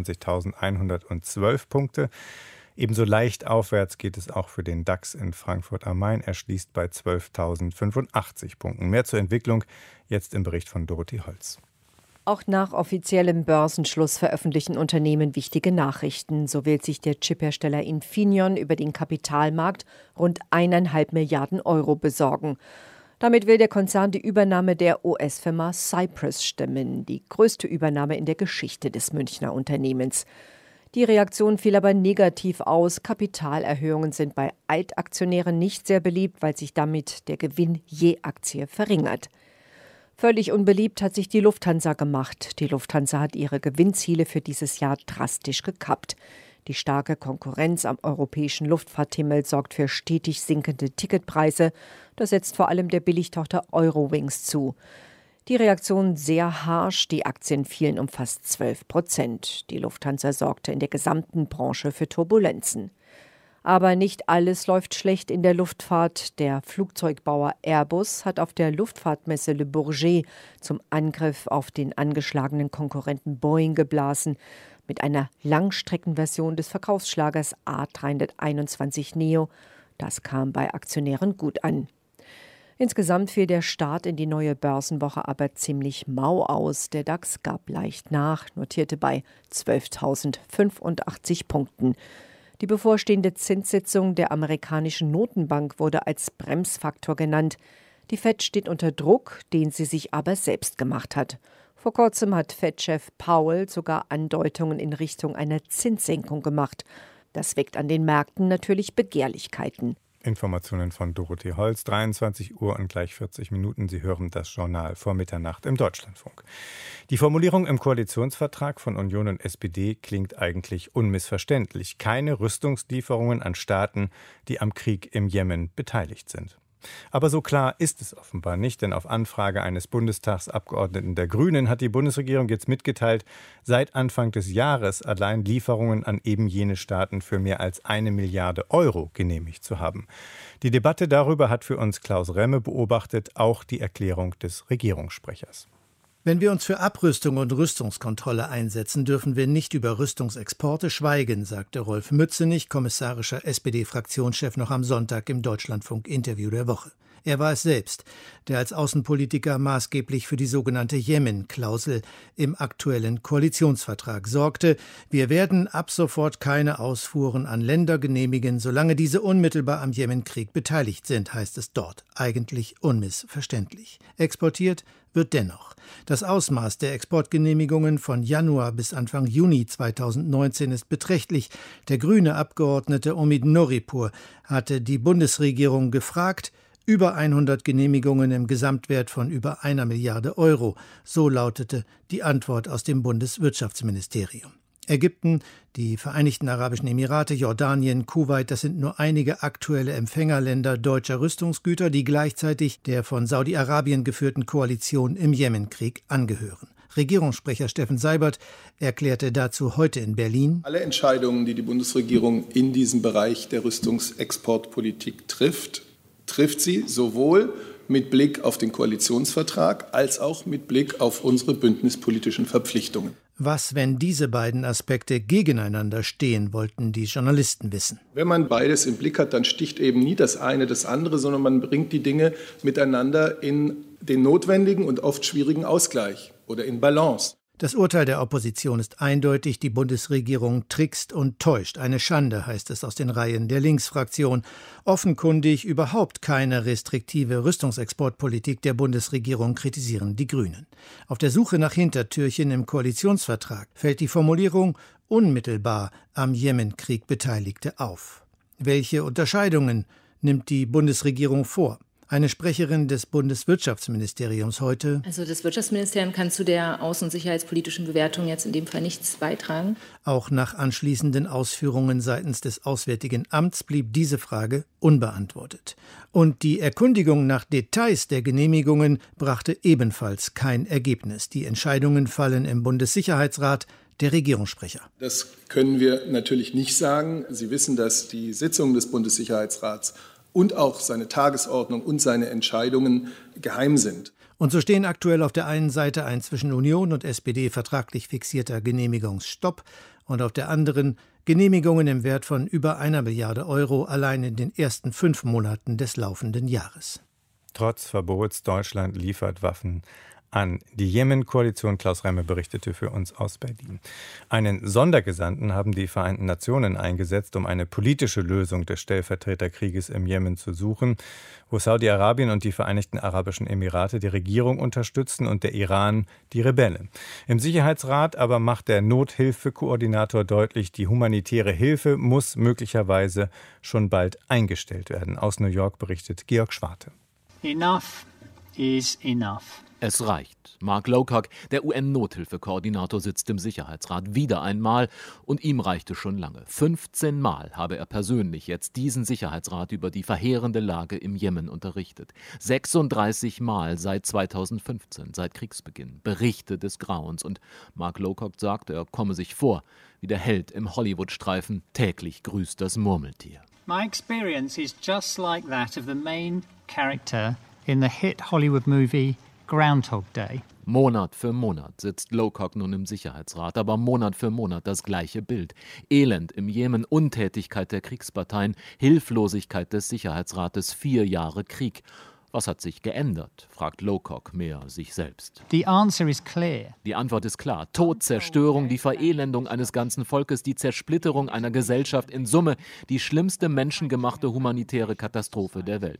sechsundzwanzigtausendeinhundertzwölf Punkte. Ebenso leicht aufwärts geht es auch für den DAX in Frankfurt am Main. Er schließt bei zwölftausendfünfundachtzig Punkten. Mehr zur Entwicklung jetzt im Bericht von Dorothee Holz. Auch nach offiziellem Börsenschluss veröffentlichen Unternehmen wichtige Nachrichten. So will sich der Chiphersteller Infineon über den Kapitalmarkt rund eineinhalb Milliarden Euro besorgen. Damit will der Konzern die Übernahme der U S-Firma Cypress stemmen, die größte Übernahme in der Geschichte des Münchner Unternehmens. Die Reaktion fiel aber negativ aus. Kapitalerhöhungen sind bei Altaktionären nicht sehr beliebt, weil sich damit der Gewinn je Aktie verringert. Völlig unbeliebt hat sich die Lufthansa gemacht. Die Lufthansa hat ihre Gewinnziele für dieses Jahr drastisch gekappt. Die starke Konkurrenz am europäischen Luftfahrthimmel sorgt für stetig sinkende Ticketpreise. Das setzt vor allem der Billigtochter Eurowings zu. Die Reaktion sehr harsch. Die Aktien fielen um fast zwölf Prozent. Die Lufthansa sorgte in der gesamten Branche für Turbulenzen. Aber nicht alles läuft schlecht in der Luftfahrt. Der Flugzeugbauer Airbus hat auf der Luftfahrtmesse Le Bourget zum Angriff auf den angeschlagenen Konkurrenten Boeing geblasen. Mit einer Langstreckenversion des Verkaufsschlagers A dreihunderteinundzwanzig Neo. Das kam bei Aktionären gut an. Insgesamt fiel der Start in die neue Börsenwoche aber ziemlich mau aus. Der DAX gab leicht nach, notierte bei zwölftausendfünfundachtzig Punkten. Die bevorstehende Zinssitzung der amerikanischen Notenbank wurde als Bremsfaktor genannt. Die Fed steht unter Druck, den sie sich aber selbst gemacht hat. Vor kurzem hat Fed-Chef Powell sogar Andeutungen in Richtung einer Zinssenkung gemacht. Das weckt an den Märkten natürlich Begehrlichkeiten. Informationen von Dorothee Holz, dreiundzwanzig Uhr und gleich vierzig Minuten. Sie hören das Journal vor Mitternacht im Deutschlandfunk. Die Formulierung im Koalitionsvertrag von Union und S P D klingt eigentlich unmissverständlich. Keine Rüstungslieferungen an Staaten, die am Krieg im Jemen beteiligt sind. Aber so klar ist es offenbar nicht, denn auf Anfrage eines Bundestagsabgeordneten der Grünen hat die Bundesregierung jetzt mitgeteilt, seit Anfang des Jahres allein Lieferungen an eben jene Staaten für mehr als eine Milliarde Euro genehmigt zu haben. Die Debatte darüber hat für uns Klaus Remme beobachtet, auch die Erklärung des Regierungssprechers. Wenn wir uns für Abrüstung und Rüstungskontrolle einsetzen, dürfen wir nicht über Rüstungsexporte schweigen, sagte Rolf Mützenich, kommissarischer S P D-Fraktionschef, noch am Sonntag im Deutschlandfunk-Interview der Woche. Er war es selbst, der als Außenpolitiker maßgeblich für die sogenannte Jemen-Klausel im aktuellen Koalitionsvertrag sorgte. Wir werden ab sofort keine Ausfuhren an Länder genehmigen, solange diese unmittelbar am Jemenkrieg beteiligt sind, heißt es dort. Eigentlich unmissverständlich. Exportiert wird dennoch. Das Ausmaß der Exportgenehmigungen von Januar bis Anfang Juni zweitausendneunzehn ist beträchtlich. Der grüne Abgeordnete Omid Noripur hatte die Bundesregierung gefragt, über hundert Genehmigungen im Gesamtwert von über einer Milliarde Euro. So lautete die Antwort aus dem Bundeswirtschaftsministerium. Ägypten, die Vereinigten Arabischen Emirate, Jordanien, Kuwait, das sind nur einige aktuelle Empfängerländer deutscher Rüstungsgüter, die gleichzeitig der von Saudi-Arabien geführten Koalition im Jemenkrieg angehören. Regierungssprecher Steffen Seibert erklärte dazu heute in Berlin: Alle Entscheidungen, die die Bundesregierung in diesem Bereich der Rüstungsexportpolitik trifft, trifft sie sowohl mit Blick auf den Koalitionsvertrag als auch mit Blick auf unsere bündnispolitischen Verpflichtungen. Was, wenn diese beiden Aspekte gegeneinander stehen, wollten die Journalisten wissen. Wenn man beides im Blick hat, dann sticht eben nie das eine das andere, sondern man bringt die Dinge miteinander in den notwendigen und oft schwierigen Ausgleich oder in Balance. Das Urteil der Opposition ist eindeutig, die Bundesregierung trickst und täuscht. Eine Schande, heißt es aus den Reihen der Linksfraktion. Offenkundig überhaupt keine restriktive Rüstungsexportpolitik der Bundesregierung kritisieren die Grünen. Auf der Suche nach Hintertürchen im Koalitionsvertrag fällt die Formulierung unmittelbar am Jemenkrieg Beteiligte auf. Welche Unterscheidungen nimmt die Bundesregierung vor? Eine Sprecherin des Bundeswirtschaftsministeriums heute: Also das Wirtschaftsministerium kann zu der außen- und sicherheitspolitischen Bewertung jetzt in dem Fall nichts beitragen. Auch nach anschließenden Ausführungen seitens des Auswärtigen Amts blieb diese Frage unbeantwortet. Und die Erkundigung nach Details der Genehmigungen brachte ebenfalls kein Ergebnis. Die Entscheidungen fallen im Bundessicherheitsrat. Der Regierungssprecher: Das können wir natürlich nicht sagen. Sie wissen, dass die Sitzungen des Bundessicherheitsrats und auch seine Tagesordnung und seine Entscheidungen geheim sind. Und so stehen aktuell auf der einen Seite ein zwischen Union und S P D vertraglich fixierter Genehmigungsstopp und auf der anderen Genehmigungen im Wert von über einer Milliarde Euro allein in den ersten fünf Monaten des laufenden Jahres. Trotz Verbots, Deutschland liefert Waffen an die Jemen-Koalition. Klaus Remme berichtete für uns aus Berlin. Einen Sondergesandten haben die Vereinten Nationen eingesetzt, um eine politische Lösung des Stellvertreterkrieges im Jemen zu suchen, wo Saudi-Arabien und die Vereinigten Arabischen Emirate die Regierung unterstützen und der Iran die Rebellen. Im Sicherheitsrat aber macht der Nothilfekoordinator deutlich, die humanitäre Hilfe muss möglicherweise schon bald eingestellt werden. Aus New York berichtet Georg Schwarte. Enough is enough. Es reicht. Mark Lowcock, der U N-Nothilfekoordinator, sitzt im Sicherheitsrat wieder einmal und ihm reichte schon lange. fünfzehn Mal habe er persönlich jetzt diesen Sicherheitsrat über die verheerende Lage im Jemen unterrichtet. sechsunddreißig Mal seit zweitausendfünfzehn, seit Kriegsbeginn. Berichte des Grauens. Und Mark Lowcock sagt, er komme sich vor wie der Held im Hollywood-Streifen. Täglich grüßt das Murmeltier. My experience is just like that of the main character in the hit Hollywood movie Groundhog Day. Monat für Monat sitzt Lowcock nun im Sicherheitsrat, aber Monat für Monat das gleiche Bild. Elend im Jemen, Untätigkeit der Kriegsparteien, Hilflosigkeit des Sicherheitsrates, vier Jahre Krieg. Was hat sich geändert, fragt Lowcock mehr sich selbst. The answer is clear. Die Antwort ist klar. Tod, Zerstörung, die Verelendung eines ganzen Volkes, die Zersplitterung einer Gesellschaft, in Summe die schlimmste menschengemachte humanitäre Katastrophe der Welt.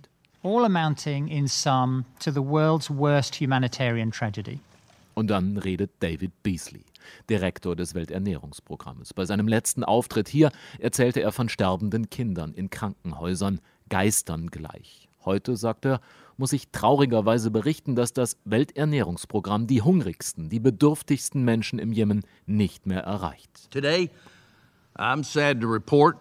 all amounting in sum to the world's worst humanitarian tragedy. Und dann redet David Beasley, Direktor des Welternährungsprogramms. Bei seinem letzten Auftritt hier erzählte er von sterbenden Kindern in Krankenhäusern, Geistern gleich. Heute, sagt er, muss ich traurigerweise berichten, dass das Welternährungsprogramm die hungrigsten, die bedürftigsten Menschen im Jemen nicht mehr erreicht. Today, I'm sad to report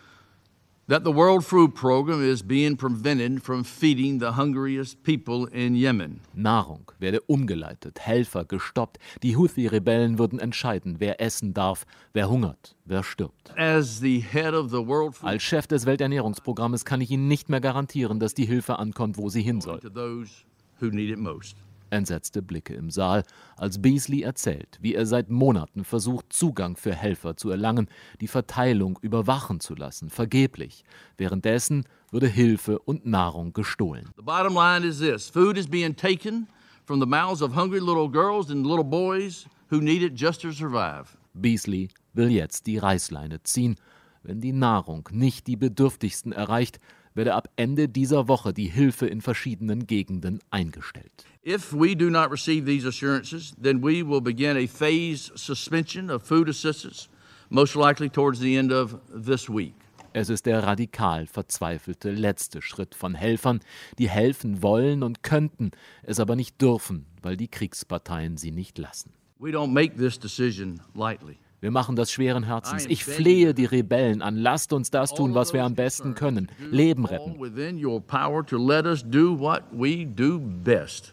that the World Food Program is being prevented from feeding the hungriest people in Yemen. Nahrung werde umgeleitet, Helfer gestoppt. Die Houthi-Rebellen würden entscheiden, wer essen darf, wer hungert, wer stirbt. As the head of the World Food Als Chef des Welternährungsprogramms kann ich Ihnen nicht mehr garantieren, dass die Hilfe ankommt, wo sie hin soll. to those who need it most. Entsetzte Blicke im Saal, als Beasley erzählt, wie er seit Monaten versucht, Zugang für Helfer zu erlangen, die Verteilung überwachen zu lassen, vergeblich. Währenddessen würde Hilfe und Nahrung gestohlen. The bottom line is this: food is being taken from the mouths of hungry little girls and little boys who need it just to survive. Beasley will jetzt die Reißleine ziehen. Wenn die Nahrung nicht die Bedürftigsten erreicht, werde ab Ende dieser Woche die Hilfe in verschiedenen Gegenden eingestellt. If we do not receive these assurances, then we will begin a phased suspension of food assistance, most likely towards the end of this week. Es ist der radikal verzweifelte letzte Schritt von Helfern, die helfen wollen und könnten, es aber nicht dürfen, weil die Kriegsparteien sie nicht lassen. We don't make this decision lightly. Wir machen das schweren Herzens. Ich flehe die Rebellen an. Lasst uns das tun, was wir am besten können. Leben retten. Within your power to let us do what we do best.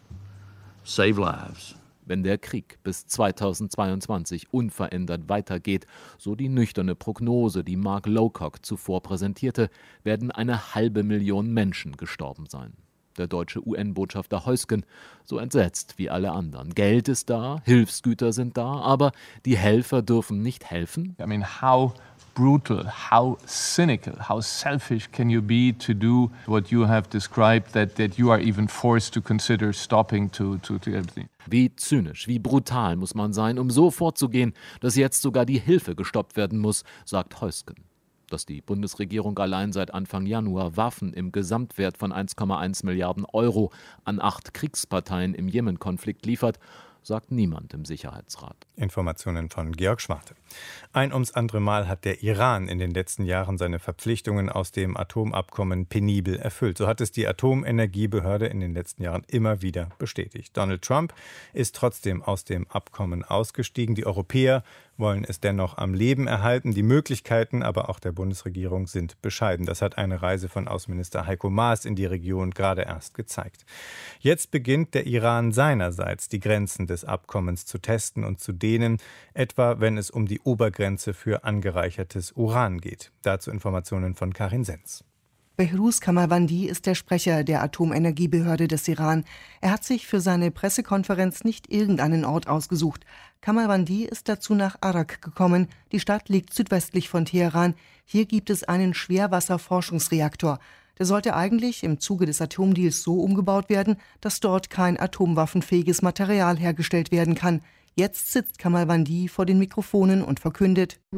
Save lives. Wenn der Krieg bis zweitausendzweiundzwanzig unverändert weitergeht, so die nüchterne Prognose, die Mark Lowcock zuvor präsentierte, werden eine halbe Million Menschen gestorben sein. Der deutsche U N-Botschafter Heusken, so entsetzt wie alle anderen. Geld ist da, Hilfsgüter sind da, aber die Helfer dürfen nicht helfen. I mean, how brutal, how cynical, how selfish can you be to do what you have described, that, that you are even forced to consider stopping to, to, to everything. Wie zynisch, wie brutal muss man sein, um so vorzugehen, dass jetzt sogar die Hilfe gestoppt werden muss, sagt Heusken. Dass die Bundesregierung allein seit Anfang Januar Waffen im Gesamtwert von eins Komma eins Milliarden Euro an acht Kriegsparteien im Jemen-Konflikt liefert, sagt niemand im Sicherheitsrat. Informationen von Georg Schwarte. Ein ums andere Mal hat der Iran in den letzten Jahren seine Verpflichtungen aus dem Atomabkommen penibel erfüllt. So hat es die Atomenergiebehörde in den letzten Jahren immer wieder bestätigt. Donald Trump ist trotzdem aus dem Abkommen ausgestiegen. Die Europäer wollen es dennoch am Leben erhalten. Die Möglichkeiten aber auch der Bundesregierung sind bescheiden. Das hat eine Reise von Außenminister Heiko Maas in die Region gerade erst gezeigt. Jetzt beginnt der Iran seinerseits, die Grenzen des Abkommens zu testen und zu dehnen, etwa wenn es um die Obergrenze für angereichertes Uran geht. Dazu Informationen von Karin Senz. Behruz Kamalvandi ist der Sprecher der Atomenergiebehörde des Iran. Er hat sich für seine Pressekonferenz nicht irgendeinen Ort ausgesucht. Kamalvandi ist dazu nach Arak gekommen. Die Stadt liegt südwestlich von Teheran. Hier gibt es einen Schwerwasserforschungsreaktor. Der sollte eigentlich im Zuge des Atomdeals so umgebaut werden, dass dort kein atomwaffenfähiges Material hergestellt werden kann. Jetzt sitzt Kamalvandi vor den Mikrofonen und verkündet: In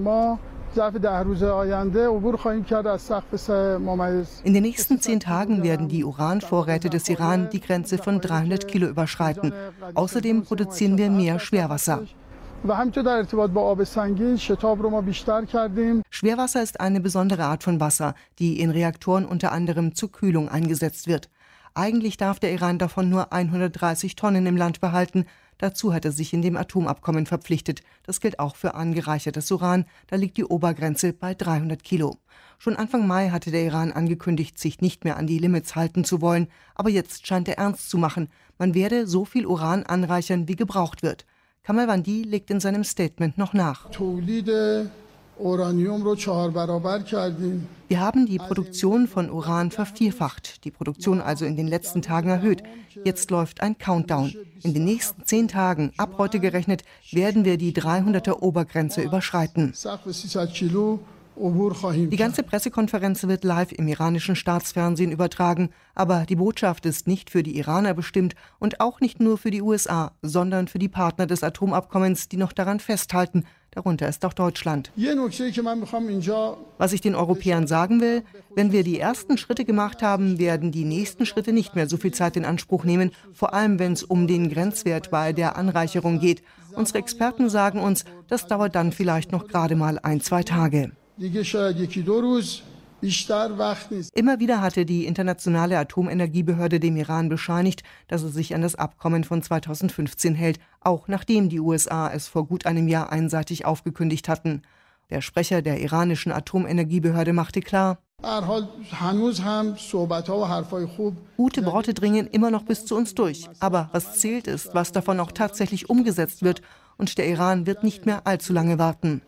den nächsten zehn Tagen werden die Uranvorräte des Iran die Grenze von dreihundert Kilo überschreiten. Außerdem produzieren wir mehr Schwerwasser. Schwerwasser ist eine besondere Art von Wasser, die in Reaktoren unter anderem zur Kühlung eingesetzt wird. Eigentlich darf der Iran davon nur hundertdreißig Tonnen im Land behalten. Dazu hat er sich in dem Atomabkommen verpflichtet. Das gilt auch für angereichertes Uran. Da liegt die Obergrenze bei dreihundert Kilo. Schon Anfang Mai hatte der Iran angekündigt, sich nicht mehr an die Limits halten zu wollen. Aber jetzt scheint er ernst zu machen. Man werde so viel Uran anreichern, wie gebraucht wird. Kamalvandi legt in seinem Statement noch nach: Wir haben die Produktion von Uran vervierfacht, die Produktion also in den letzten Tagen erhöht. Jetzt läuft ein Countdown. In den nächsten zehn Tagen, ab heute gerechnet, werden wir die dreihunderter Obergrenze überschreiten. Die ganze Pressekonferenz wird live im iranischen Staatsfernsehen übertragen, aber die Botschaft ist nicht für die Iraner bestimmt und auch nicht nur für die U S A, sondern für die Partner des Atomabkommens, die noch daran festhalten. Darunter ist auch Deutschland. Was ich den Europäern sagen will, wenn wir die ersten Schritte gemacht haben, werden die nächsten Schritte nicht mehr so viel Zeit in Anspruch nehmen, vor allem wenn es um den Grenzwert bei der Anreicherung geht. Unsere Experten sagen uns, das dauert dann vielleicht noch gerade mal ein, zwei Tage. Immer wieder hatte die Internationale Atomenergiebehörde dem Iran bescheinigt, dass es sich an das Abkommen von zweitausendfünfzehn hält, auch nachdem die U S A es vor gut einem Jahr einseitig aufgekündigt hatten. Der Sprecher der iranischen Atomenergiebehörde machte klar: Gute Worte dringen immer noch bis zu uns durch. Aber was zählt ist, was davon auch tatsächlich umgesetzt wird. Und der Iran wird nicht mehr allzu lange warten.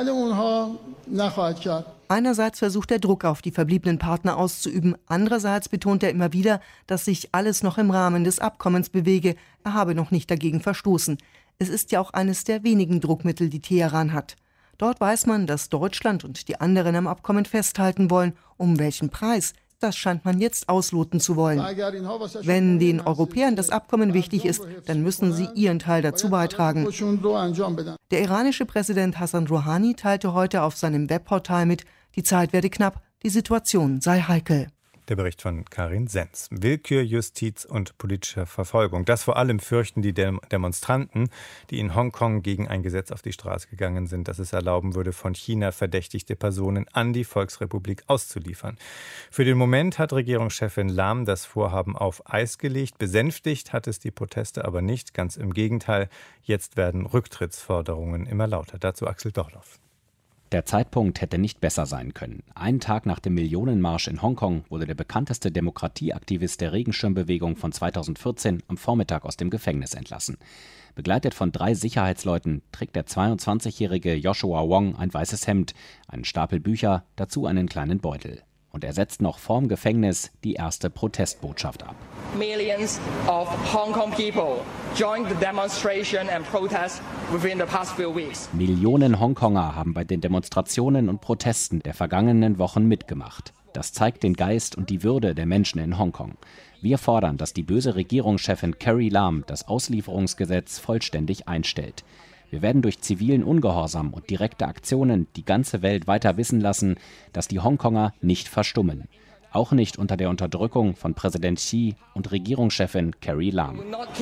Einerseits versucht er Druck auf die verbliebenen Partner auszuüben, andererseits betont er immer wieder, dass sich alles noch im Rahmen des Abkommens bewege, er habe noch nicht dagegen verstoßen. Es ist ja auch eines der wenigen Druckmittel, die Teheran hat. Dort weiß man, dass Deutschland und die anderen am Abkommen festhalten wollen. Um welchen Preis? Das scheint man jetzt ausloten zu wollen. Wenn den Europäern das Abkommen wichtig ist, dann müssen sie ihren Teil dazu beitragen. Der iranische Präsident Hassan Rouhani teilte heute auf seinem Webportal mit, die Zeit werde knapp, die Situation sei heikel. Der Bericht von Karin Senz. Willkür, Justiz und politische Verfolgung. Das vor allem fürchten die Dem- Demonstranten, die in Hongkong gegen ein Gesetz auf die Straße gegangen sind, das es erlauben würde, von China verdächtigte Personen an die Volksrepublik auszuliefern. Für den Moment hat Regierungschefin Lam das Vorhaben auf Eis gelegt. Besänftigt hat es die Proteste aber nicht. Ganz im Gegenteil. Jetzt werden Rücktrittsforderungen immer lauter. Dazu Axel Dorloff. Der Zeitpunkt hätte nicht besser sein können. Einen Tag nach dem Millionenmarsch in Hongkong wurde der bekannteste Demokratieaktivist der Regenschirmbewegung von zweitausendvierzehn am Vormittag aus dem Gefängnis entlassen. Begleitet von drei Sicherheitsleuten trägt der zweiundzwanzigjährige Joshua Wong ein weißes Hemd, einen Stapel Bücher, dazu einen kleinen Beutel. Und er setzt noch vorm Gefängnis die erste Protestbotschaft ab. Millions of Hong Kong people joined the demonstration and protest within the past few weeks. Millionen Hongkonger haben bei den Demonstrationen und Protesten der vergangenen Wochen mitgemacht. Das zeigt den Geist und die Würde der Menschen in Hongkong. Wir fordern, dass die böse Regierungschefin Carrie Lam das Auslieferungsgesetz vollständig einstellt. Wir werden durch zivilen Ungehorsam und direkte Aktionen die ganze Welt weiter wissen lassen, dass die Hongkonger nicht verstummen. Auch nicht unter der Unterdrückung von Präsident Xi und Regierungschefin Carrie Lam.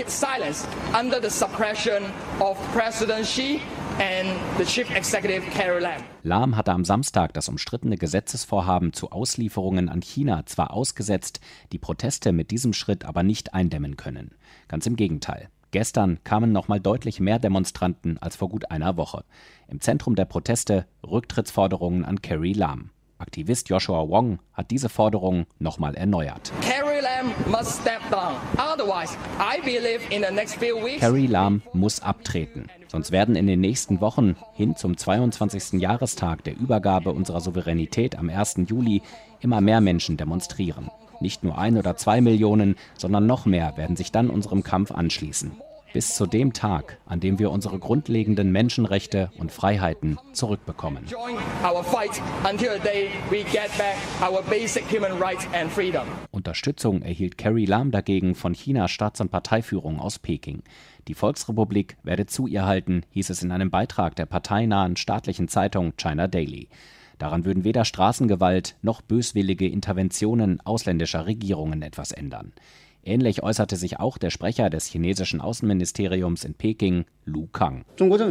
Lam hatte am Samstag das umstrittene Gesetzesvorhaben zu Auslieferungen an China zwar ausgesetzt, die Proteste mit diesem Schritt aber nicht eindämmen können. Ganz im Gegenteil. Gestern kamen noch mal deutlich mehr Demonstranten als vor gut einer Woche. Im Zentrum der Proteste Rücktrittsforderungen an Carrie Lam. Aktivist Joshua Wong hat diese Forderung noch mal erneuert. Carrie Lam must step down. Otherwise, I believe in the next few weeks. Carrie Lam muss abtreten. Sonst werden in den nächsten Wochen hin zum zweiundzwanzigsten Jahrestag der Übergabe unserer Souveränität am ersten Juli immer mehr Menschen demonstrieren. Nicht nur ein oder zwei Millionen, sondern noch mehr werden sich dann unserem Kampf anschließen. Bis zu dem Tag, an dem wir unsere grundlegenden Menschenrechte und Freiheiten zurückbekommen. Unterstützung erhielt Carrie Lam dagegen von Chinas Staats- und Parteiführung aus Peking. Die Volksrepublik werde zu ihr halten, hieß es in einem Beitrag der parteinahen staatlichen Zeitung China Daily. Daran würden weder Straßengewalt noch böswillige Interventionen ausländischer Regierungen etwas ändern. Ähnlich äußerte sich auch der Sprecher des chinesischen Außenministeriums in Peking, Lu Kang.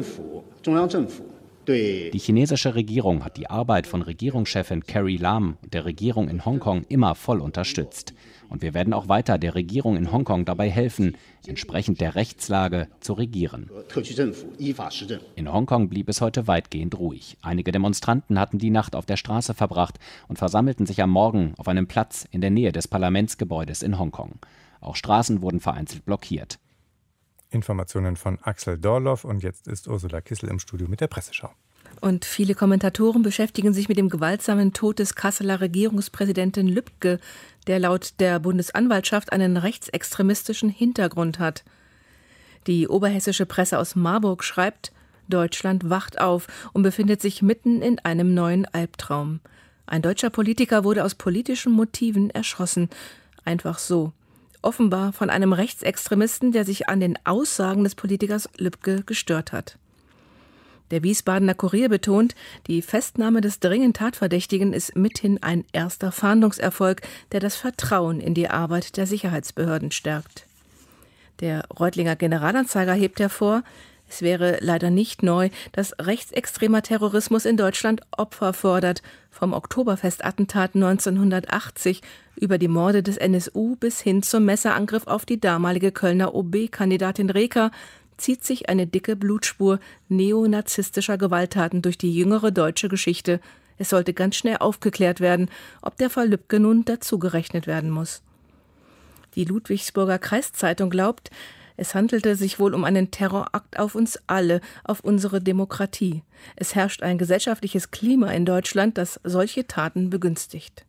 Die chinesische Regierung hat die Arbeit von Regierungschefin Carrie Lam und der Regierung in Hongkong immer voll unterstützt. Und wir werden auch weiter der Regierung in Hongkong dabei helfen, entsprechend der Rechtslage zu regieren. In Hongkong blieb es heute weitgehend ruhig. Einige Demonstranten hatten die Nacht auf der Straße verbracht und versammelten sich am Morgen auf einem Platz in der Nähe des Parlamentsgebäudes in Hongkong. Auch Straßen wurden vereinzelt blockiert. Informationen von Axel Dorloff und jetzt ist Ursula Kissel im Studio mit der Presseschau. Und viele Kommentatoren beschäftigen sich mit dem gewaltsamen Tod des Kasseler Regierungspräsidenten Lübke, der laut der Bundesanwaltschaft einen rechtsextremistischen Hintergrund hat. Die oberhessische Presse aus Marburg schreibt, Deutschland wacht auf und befindet sich mitten in einem neuen Albtraum. Ein deutscher Politiker wurde aus politischen Motiven erschossen. Einfach so. Offenbar von einem Rechtsextremisten, der sich an den Aussagen des Politikers Lübcke gestört hat. Der Wiesbadener Kurier betont, die Festnahme des dringend Tatverdächtigen ist mithin ein erster Fahndungserfolg, der das Vertrauen in die Arbeit der Sicherheitsbehörden stärkt. Der Reutlinger Generalanzeiger hebt hervor, es wäre leider nicht neu, dass rechtsextremer Terrorismus in Deutschland Opfer fordert, vom Oktoberfestattentat neunzehnhundertachtzig über die Morde des N S U bis hin zum Messerangriff auf die damalige Kölner O B-Kandidatin Reker zieht sich eine dicke Blutspur neonazistischer Gewalttaten durch die jüngere deutsche Geschichte. Es sollte ganz schnell aufgeklärt werden, ob der Fall Lübcke nun dazugerechnet werden muss. Die Ludwigsburger Kreiszeitung glaubt, es handelte sich wohl um einen Terrorakt auf uns alle, auf unsere Demokratie. Es herrscht ein gesellschaftliches Klima in Deutschland, das solche Taten begünstigt.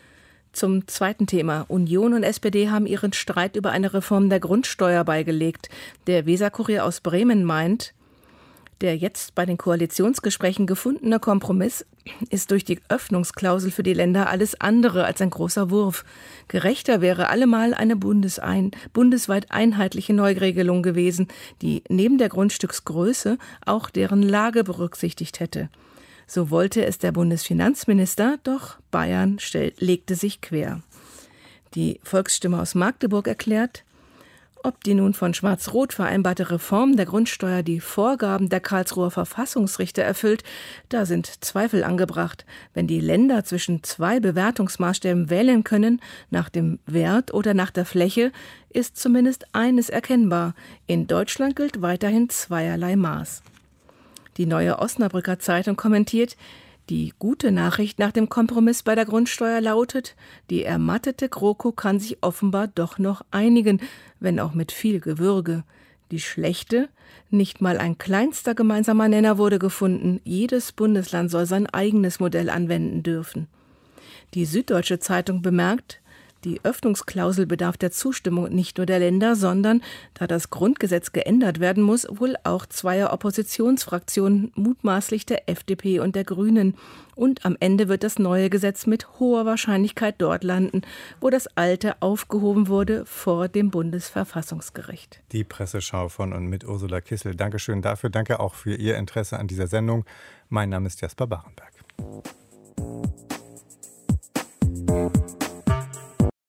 Zum zweiten Thema. Union und S P D haben ihren Streit über eine Reform der Grundsteuer beigelegt. Der Weserkurier aus Bremen meint, der jetzt bei den Koalitionsgesprächen gefundene Kompromiss ist durch die Öffnungsklausel für die Länder alles andere als ein großer Wurf. Gerechter wäre allemal eine bundesein, bundesweit einheitliche Neuregelung gewesen, die neben der Grundstücksgröße auch deren Lage berücksichtigt hätte. So wollte es der Bundesfinanzminister, doch Bayern stell, legte sich quer. Die Volksstimme aus Magdeburg erklärt, ob die nun von Schwarz-Rot vereinbarte Reform der Grundsteuer die Vorgaben der Karlsruher Verfassungsrichter erfüllt, da sind Zweifel angebracht. Wenn die Länder zwischen zwei Bewertungsmaßstäben wählen können, nach dem Wert oder nach der Fläche, ist zumindest eines erkennbar. In Deutschland gilt weiterhin zweierlei Maß. Die Neue Osnabrücker Zeitung kommentiert, die gute Nachricht nach dem Kompromiss bei der Grundsteuer lautet, die ermattete GroKo kann sich offenbar doch noch einigen, wenn auch mit viel Gewürge. Die schlechte, nicht mal ein kleinster gemeinsamer Nenner wurde gefunden, jedes Bundesland soll sein eigenes Modell anwenden dürfen. Die Süddeutsche Zeitung bemerkt, die Öffnungsklausel bedarf der Zustimmung nicht nur der Länder, sondern, da das Grundgesetz geändert werden muss, wohl auch zweier Oppositionsfraktionen, mutmaßlich der F D P und der Grünen. Und am Ende wird das neue Gesetz mit hoher Wahrscheinlichkeit dort landen, wo das alte aufgehoben wurde, vor dem Bundesverfassungsgericht. Die Presseschau von und mit Ursula Kissel. Dankeschön dafür. Danke auch für Ihr Interesse an dieser Sendung. Mein Name ist Jasper Barenberg.